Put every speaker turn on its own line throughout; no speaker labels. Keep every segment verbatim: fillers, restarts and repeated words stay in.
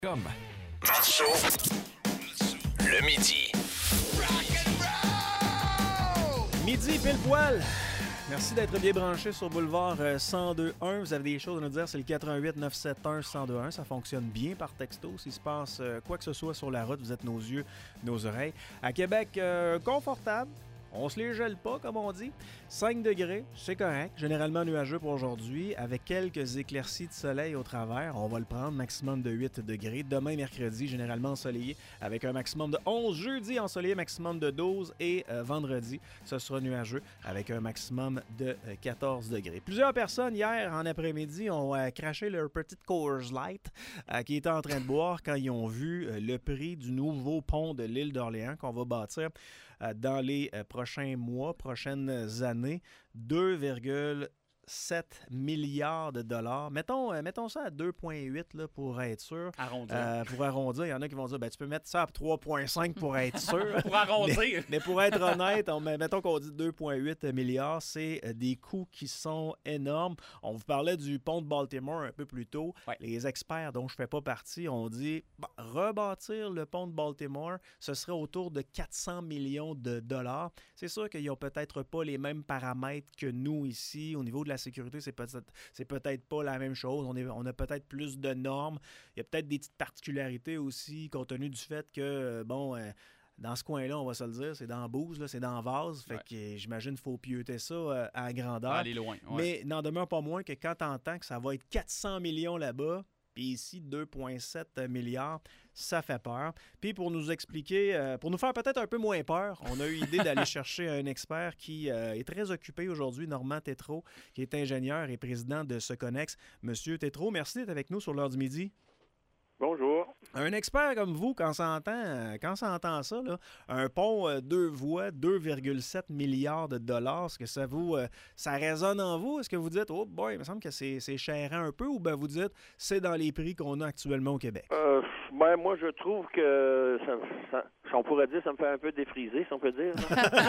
Comme.
Marceau, le midi.
Midi pile poil. Merci d'être bien branché sur Boulevard euh, cent deux point un. Vous avez des choses à nous dire, c'est le quatre un huit neuf sept un cent deux point un. Ça fonctionne bien par texto. S'il se passe euh, quoi que ce soit sur la route, vous êtes nos yeux, nos oreilles. À Québec, euh, confortable. On se les gèle pas, comme on dit. cinq degrés, c'est correct. Généralement nuageux pour aujourd'hui, avec quelques éclaircies de soleil au travers. On va le prendre, maximum de huit degrés. Demain, mercredi, généralement ensoleillé, avec un maximum de onze. Jeudi, ensoleillé, maximum de douze. Et euh, vendredi, ce sera nuageux, avec un maximum de euh, quatorze degrés. Plusieurs personnes, hier, en après-midi, ont euh, craché leur petite Coors Light euh, qui étaient en train de boire quand ils ont vu euh, le prix du nouveau pont de l'île d'Orléans qu'on va bâtir dans les prochains mois, prochaines années, deux virgule sept milliards de dollars. Mettons, euh, mettons ça à deux virgule huit là, pour être sûr.
Arrondir.
Euh, pour arrondir, il y en a qui vont dire ben, tu peux mettre ça à trois virgule cinq pour être sûr.
Pour arrondir.
Mais, mais pour être honnête, on, mettons qu'on dit deux virgule huit milliards, c'est des coûts qui sont énormes. On vous parlait du pont de Baltimore un peu plus tôt.
Ouais.
Les experts dont je ne fais pas partie ont dit bon, rebâtir le pont de Baltimore, ce serait autour de quatre cents millions de dollars. C'est sûr qu'ils n'ont peut-être pas les mêmes paramètres que nous ici. Au niveau de la sécurité, c'est peut-être, c'est peut-être pas la même chose. On, est, on a peut-être plus de normes. Il y a peut-être des petites particularités aussi, compte tenu du fait que, bon, euh, dans ce coin-là, on va se le dire, c'est dans Beauce, là, c'est dans Vase. Fait
ouais.
que euh, j'imagine qu'il faut pieuter ça euh, à grandeur.
Aller loin. Ouais.
Mais n'en demeure pas moins que quand tu entends que ça va être quatre cents millions là-bas, puis ici, deux virgule sept milliards, ça fait peur. Puis pour nous expliquer, euh, pour nous faire peut-être un peu moins peur, on a eu l'idée d'aller chercher un expert qui euh, est très occupé aujourd'hui, Normand Tétrault, qui est ingénieur et président de Seconnex. Monsieur Tétrault, merci d'être avec nous sur l'heure du midi.
Bonjour.
Un expert comme vous, quand ça entend, quand ça entend ça, là, un pont euh, deux voies, deux virgule sept milliards de dollars, est-ce que ça vous, euh, ça résonne en vous? Est-ce que vous dites, oh boy, il me semble que c'est, c'est cher un peu, ou bien vous dites, c'est dans les prix qu'on a actuellement au Québec?
Euh, ben, moi, je trouve que, ça, ça, on pourrait dire, ça me fait un peu défriser, si on peut dire.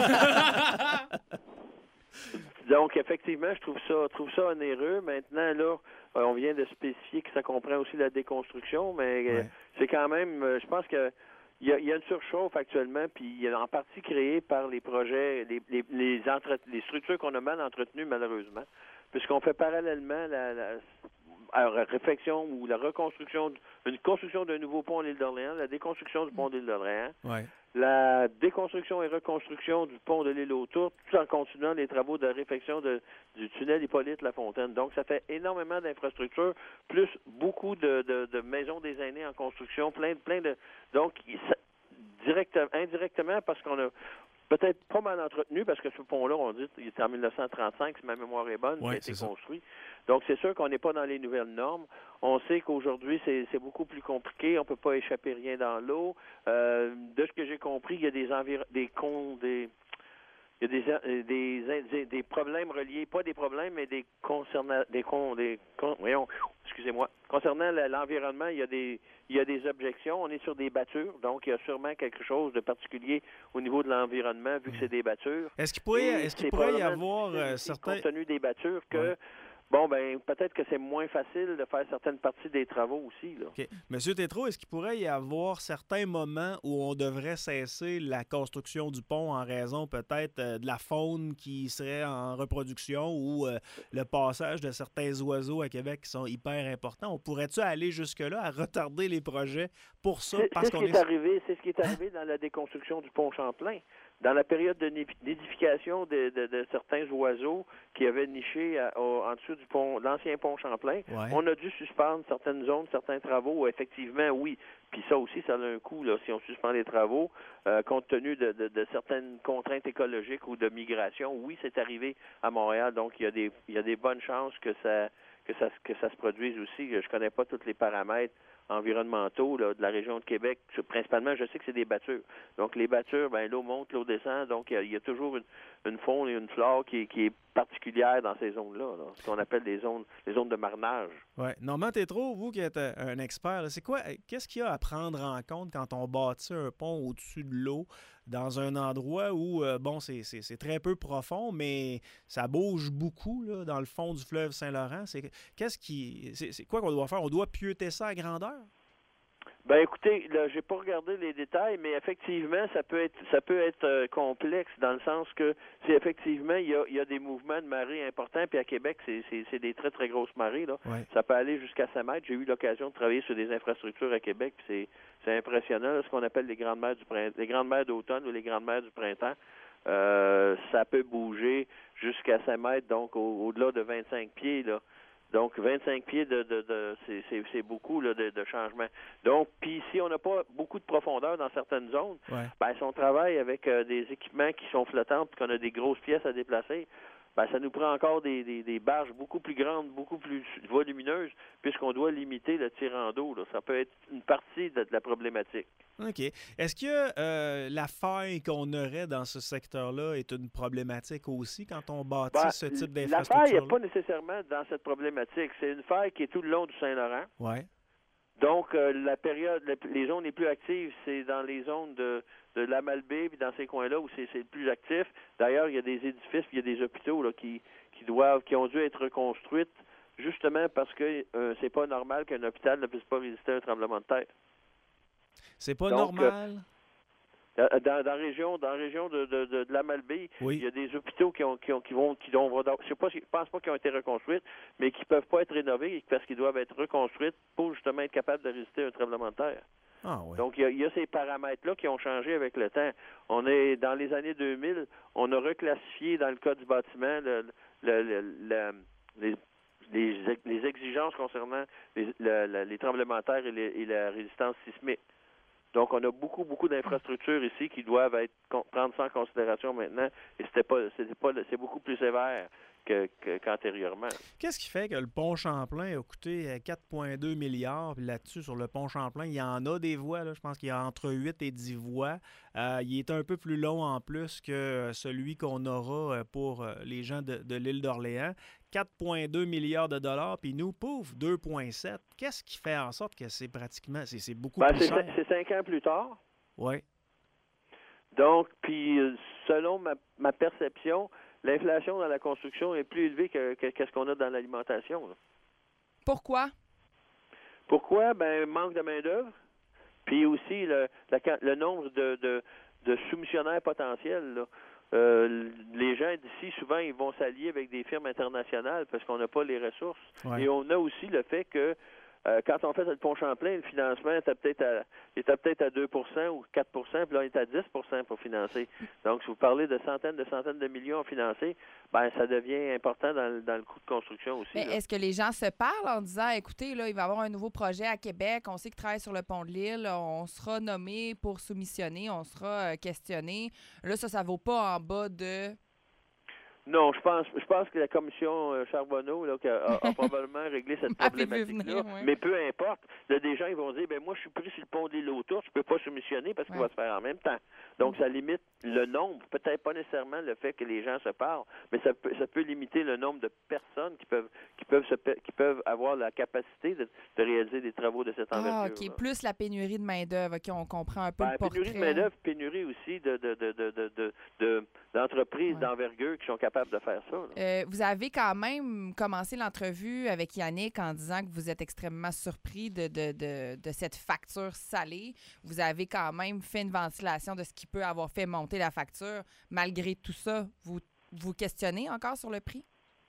Donc, effectivement, je trouve ça, trouve ça onéreux. Maintenant, là, on vient de spécifier que ça comprend aussi la déconstruction, mais ouais. c'est quand même, je pense que il y a, il y a une surchauffe actuellement, puis il est en partie créée par les projets, les, les, les, entre, les structures qu'on a mal entretenues, malheureusement, puisqu'on fait parallèlement la, la, la réflexion ou la reconstruction, une construction d'un nouveau pont à l'île d'Orléans, la déconstruction du pont de l'île d'Orléans,
ouais.
la déconstruction et reconstruction du pont de l'île autour, tout en continuant les travaux de réfection de, du tunnel Hippolyte-Lafontaine. Donc, ça fait énormément d'infrastructures, plus beaucoup de, de, de maisons des aînés en construction, plein, plein de... Donc, ça, direct, indirectement, parce qu'on a peut-être pas mal entretenu, parce que ce pont-là, on dit qu'il était en dix-neuf cent trente-cinq, si ma mémoire est bonne,
ouais,
qui a été construit. Donc, c'est sûr qu'on n'est pas dans les nouvelles normes. On sait qu'aujourd'hui, c'est, c'est beaucoup plus compliqué. On ne peut pas échapper rien dans l'eau. Euh, de ce que j'ai compris, il y a des envir- des cons, des... Il y a des, des, des, des problèmes reliés, pas des problèmes, mais des concernant des con, des con, voyons, excusez-moi. Concernant l'environnement, il y a des il y a des objections. On est sur des battures, donc il y a sûrement quelque chose de particulier au niveau de l'environnement, vu que c'est des battures.
Est-ce qu'il pourrait, est-ce qu'il pourrait y avoir euh, certains...
compte tenu des battures que
ouais.
Bon, ben peut-être que c'est moins facile de faire certaines parties des travaux aussi. Là.
Okay. Monsieur Tétrault, est-ce qu'il pourrait y avoir certains moments où on devrait cesser la construction du pont en raison peut-être euh, de la faune qui serait en reproduction ou euh, le passage de certains oiseaux à Québec qui sont hyper importants? On pourrait-tu aller jusque-là à retarder les projets pour ça?
C'est,
parce
c'est, ce
qu'on
qui est
est...
arrivé, c'est ce qui est arrivé dans la déconstruction du pont Champlain. Dans la période de nidification de, de, de certains oiseaux qui avaient niché à, au, en dessous du pont, l'ancien pont Champlain,
ouais.
on a dû suspendre certaines zones, certains travaux. Effectivement, oui. Puis ça aussi, ça a un coût là, si on suspend les travaux, euh, compte tenu de, de, de certaines contraintes écologiques ou de migration. Oui, c'est arrivé à Montréal, donc il y a des, il y a des bonnes chances que ça, que ça, que ça se produise aussi. Je connais pas tous les paramètres environnementaux là, de la région de Québec. Principalement, je sais que c'est des battures. Donc, les battures, ben l'eau monte, l'eau descend. Donc, il y, y a toujours une, une faune et une flore qui, qui est particulière dans ces zones-là, là, ce qu'on appelle des zones, les zones de marnage.
Oui. Normand Tétrault, vous qui êtes un expert, là, c'est quoi, qu'est-ce qu'il y a à prendre en compte quand on bâtit un pont au-dessus de l'eau dans un endroit où, euh, bon, c'est, c'est, c'est très peu profond, mais ça bouge beaucoup là, dans le fond du fleuve Saint-Laurent? C'est, qu'est-ce qui, c'est, c'est quoi qu'on doit faire? On doit pieuter ça à grandeur?
Ben écoutez, là, j'ai pas regardé les détails, mais effectivement, ça peut être ça peut être euh, complexe dans le sens que c'est effectivement il y a, il y a des mouvements de marée importants, puis à Québec, c'est, c'est, c'est des très très grosses marées là.
Ouais.
Ça peut aller jusqu'à cinq mètres. J'ai eu l'occasion de travailler sur des infrastructures à Québec, puis c'est c'est impressionnant, là, ce qu'on appelle les grandes mers du printemps, les grandes mers d'automne ou les grandes mers du printemps. Euh, ça peut bouger jusqu'à cinq mètres, donc au, au-delà de vingt-cinq pieds là. Donc, vingt-cinq pieds, de, de, de c'est, c'est, c'est beaucoup là, de, de changement. Donc, puis si on n'a pas beaucoup de profondeur dans certaines zones,
Ouais.
ben, si on travaille avec euh, des équipements qui sont flottants puis qu'on a des grosses pièces à déplacer, ben, ça nous prend encore des, des, des barges beaucoup plus grandes, beaucoup plus volumineuses, puisqu'on doit limiter le tirant d'eau. Là. Ça peut être une partie de, de la problématique.
OK. Est-ce que euh, la faille qu'on aurait dans ce secteur-là est une problématique aussi quand on bâtit
Ben,
ce type
la
d'infrastructure?
faille n'est pas nécessairement dans cette problématique. C'est une faille qui est tout le long du Saint-Laurent.
Oui.
Donc, euh, la période, les zones les plus actives, c'est dans les zones de, de la Malbaie, puis dans ces coins-là où c'est, c'est le plus actif. D'ailleurs, il y a des édifices, puis il y a des hôpitaux là, qui, qui doivent, qui ont dû être reconstruits, justement parce que euh, c'est pas normal qu'un hôpital ne puisse pas résister à un tremblement de terre.
C'est pas
Donc,
normal?
Euh, Dans, dans la région, dans la région de, de, de, de la Malbaie,
Oui.
il y a des hôpitaux qui ont, qui ont, qui vont, qui vont, je sais pas, je pense pas qu'ils ont été reconstruits, mais qui peuvent pas être rénovés parce qu'ils doivent être reconstruits pour justement être capables de résister à un tremblement de terre.
Ah oui.
Donc, il y, a, il y a ces paramètres-là qui ont changé avec le temps. On est dans les années deux mille, on a reclassifié dans le cas du bâtiment le, le, le, le, les, les, les exigences concernant les, le, le, les tremblements de terre et, les, et la résistance sismique. Donc, on a beaucoup, beaucoup d'infrastructures ici qui doivent être prendre ça en considération maintenant. Et c'était pas, c'était pas, c'est beaucoup plus sévère que, que, qu'antérieurement.
Qu'est-ce qui fait que le pont Champlain a coûté quatre virgule deux milliards? Puis là-dessus, sur le pont Champlain, il y en a des voies. Là. Je pense qu'il y a entre huit et dix voies. Euh, il est un peu plus long en plus que celui qu'on aura pour les gens de, de l'île d'Orléans. quatre virgule deux milliards de dollars, puis nous, pouf, deux virgule sept. Qu'est-ce qui fait en sorte que c'est pratiquement, c'est, c'est beaucoup
ben,
plus
c'est,
cher?
C'est cinq ans plus tard.
Oui.
Donc, puis, selon ma, ma perception, l'inflation dans la construction est plus élevée que, que, que ce qu'on a dans l'alimentation. Là.
Pourquoi?
Pourquoi? Ben, manque de main-d'œuvre. Puis aussi, le, la, le nombre de, de, de soumissionnaires potentiels, là. Euh, les gens d'ici, souvent, ils vont s'allier avec des firmes internationales parce qu'on n'a pas les ressources.
Ouais.
Et on a aussi le fait que euh, quand on fait le pont Champlain, le financement était peut-être à, était peut-être à deux pour cent ou quatre pour cent, puis là, on est à dix pour cent pour financer. Donc, si vous parlez de centaines de centaines de millions à financer, ben ça devient important dans, dans le coût de construction aussi.
Mais
là.
est-ce que les gens se parlent en disant, écoutez, là, il va y avoir un nouveau projet à Québec, on sait qu'il travaille sur le pont de l'île, on sera nommé pour soumissionner, on sera euh, questionné. Là, ça, ça vaut pas en bas de...
Non, je pense je pense que la commission euh, Charbonneau là, qui a, a, a probablement réglé cette
Ah, puis
problématique-là.
venir, ouais.
Mais peu importe. Là, des gens ils vont dire ben moi je suis pris sur le pont de l'île autour, je peux pas soumissionner parce qu'il
Ouais.
va se faire en même temps. Donc ça limite le nombre, peut-être pas nécessairement le fait que les gens se parlent, mais ça peut ça peut limiter le nombre de personnes qui peuvent qui peuvent se qui peuvent avoir la capacité de, de réaliser des travaux de cette envergure.
Ah, OK. Plus la pénurie de main-d'œuvre. OK, on comprend un peu
Ben,
le portrait.
pénurie de main-d'œuvre, pénurie aussi de, de, de, de, de, de, de, d'entreprises
Ouais.
d'envergure qui sont capables de faire ça. là.
Euh, vous avez quand même commencé l'entrevue avec Yannick en disant que vous êtes extrêmement surpris de, de, de, de cette facture salée. Vous avez quand même fait une ventilation de ce qui peut avoir fait monter la facture. Malgré tout ça, vous vous questionnez encore sur le prix?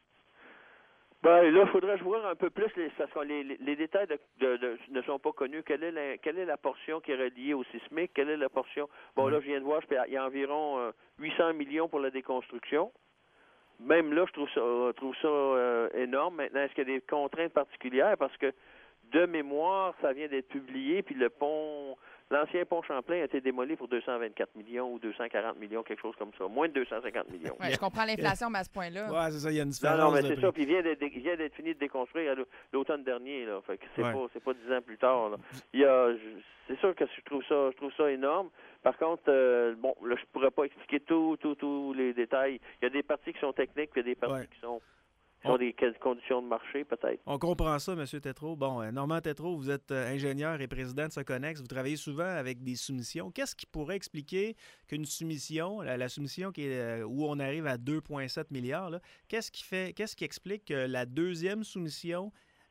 Ben, là, il faudrait voir un peu plus, les, parce que les, les, les détails de, de, de, ne sont pas connus. Quelle est, la, quelle est la portion qui est reliée au sismique? Quelle est la portion? Bon, là, je viens de voir, il y a environ euh, huit cents millions pour la déconstruction. Même là, je trouve ça, je trouve ça euh, énorme. Maintenant, est-ce qu'il y a des contraintes particulières? Parce que, de mémoire, ça vient d'être publié, puis le pont... L'ancien pont Champlain a été démoli pour deux cent vingt-quatre millions ou deux cent quarante millions, quelque chose comme ça. Moins de deux cent cinquante millions.
Ouais, je comprends l'inflation, mais à ce point-là.
Oui, c'est ça, il y a une
Non,
différence
non, mais
de
c'est
prix.
ça. Puis il vient d'être, il vient d'être fini de déconstruire à l'automne dernier. Là. Fait que c'est
Ouais.
pas, c'est pas dix ans plus tard. Là. Il y a, je- c'est sûr que je trouve ça, je trouve ça énorme. Par contre, euh, bon, là, je pourrais pas expliquer tout, tout, tous les détails. Il y a des parties qui sont techniques, puis il y a des parties
Ouais.
qui sont, qui sont
On-
des quelles conditions de marché, peut-être.
On comprend ça, M. Tétrault. Bon, euh, Normand Tétrault, vous êtes euh, ingénieur et président de Soconnex. Vous travaillez souvent avec des soumissions. Qu'est-ce qui pourrait expliquer qu'une soumission, la, la soumission qui est, euh, où on arrive à deux virgule sept milliards, là, qu'est-ce qui fait, qu'est-ce qui explique que la deuxième soumission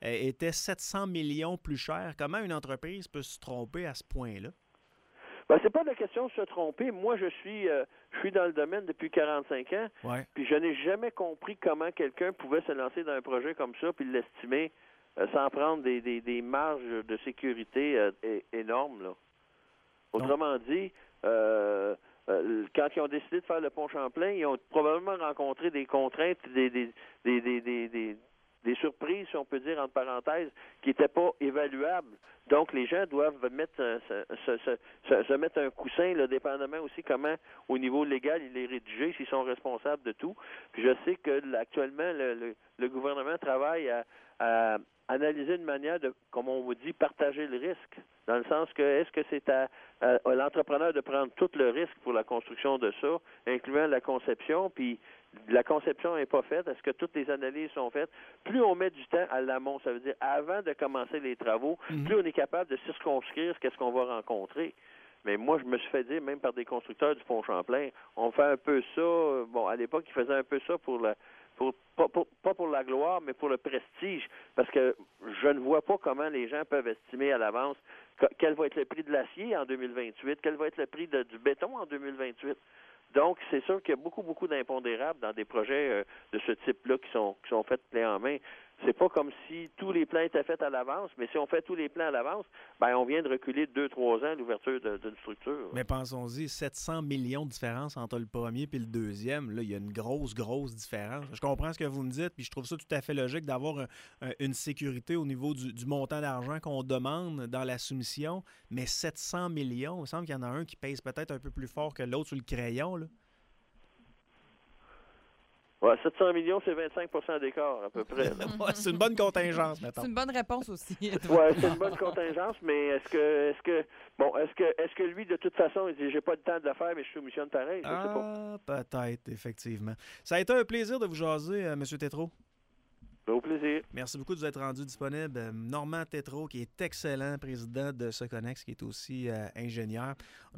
était sept cents millions plus cher. Comment une entreprise peut se tromper à ce point-là?
Ben, c'est pas la question de se tromper. Moi, je suis euh, je suis dans le domaine depuis quarante-cinq ans,
ouais.
puis je n'ai jamais compris comment quelqu'un pouvait se lancer dans un projet comme ça puis l'estimer euh, sans prendre des, des, des marges de sécurité euh, é- énormes. Là. Autrement dit, euh, euh, quand ils ont décidé de faire le pont Champlain, ils ont probablement rencontré des contraintes, des, des, des, des, des, des des surprises, si on peut dire, entre parenthèses, qui n'étaient pas évaluables. Donc, les gens doivent mettre euh, se, se, se, se mettre un coussin, là, dépendamment aussi comment, au niveau légal, il est rédigé, s'ils sont responsables de tout. Puis je sais que là, actuellement, le, le, le gouvernement travaille à, à analyser une manière de, comme on vous dit, partager le risque. Dans le sens que, est-ce que c'est à, à, à l'entrepreneur de prendre tout le risque pour la construction de ça, incluant la conception, puis la conception n'est pas faite, est-ce que toutes les analyses sont faites? Plus on met du temps à l'amont, ça veut dire avant de commencer les travaux, mm-hmm. plus on est capable de circonscrire qu'est-ce qu'on va rencontrer. Mais moi, je me suis fait dire, même par des constructeurs du pont Champlain, on fait un peu ça, bon, à l'époque, ils faisaient un peu ça pour la pour pas, pour pas pour la gloire, mais pour le prestige, parce que je ne vois pas comment les gens peuvent estimer à l'avance quel va être le prix de l'acier en deux mille vingt-huit, quel va être le prix de, du béton en deux mille vingt-huit. Donc, c'est sûr qu'il y a beaucoup, beaucoup d'impondérables dans des projets euh, de ce type-là qui sont qui sont faits clé en main. C'est pas comme si tous les plans étaient faits à l'avance, mais si on fait tous les plans à l'avance, ben on vient de reculer de deux trois ans l'ouverture de, d'une structure.
Mais pensons-y, sept cents millions de différence entre le premier et le deuxième. Là, il y a une grosse, grosse différence. Je comprends ce que vous me dites, puis je trouve ça tout à fait logique d'avoir un, un, une sécurité au niveau du, du montant d'argent qu'on demande dans la soumission, mais sept cents millions, il me semble qu'il y en a un qui pèse peut-être un peu plus fort que l'autre sur le crayon, là.
Ouais, sept cents millions, c'est vingt-cinq pour cent d'écart, à peu près.
Ouais, c'est une bonne contingence, mettons.
C'est une bonne réponse aussi.
Oui, c'est une bonne contingence, mais est-ce que est-ce que bon, est-ce que est-ce que lui, de toute façon, il dit j'ai pas le temps de le faire, mais je soumissionne pareil, je
ah,
sais pas.
Peut-être, effectivement. Ça a été un plaisir de vous jaser, euh, M. Tétrault.
Au plaisir.
Merci beaucoup de vous être rendu disponible. Normand Tétrault, qui est excellent président de Soconnex, qui est aussi euh, ingénieur.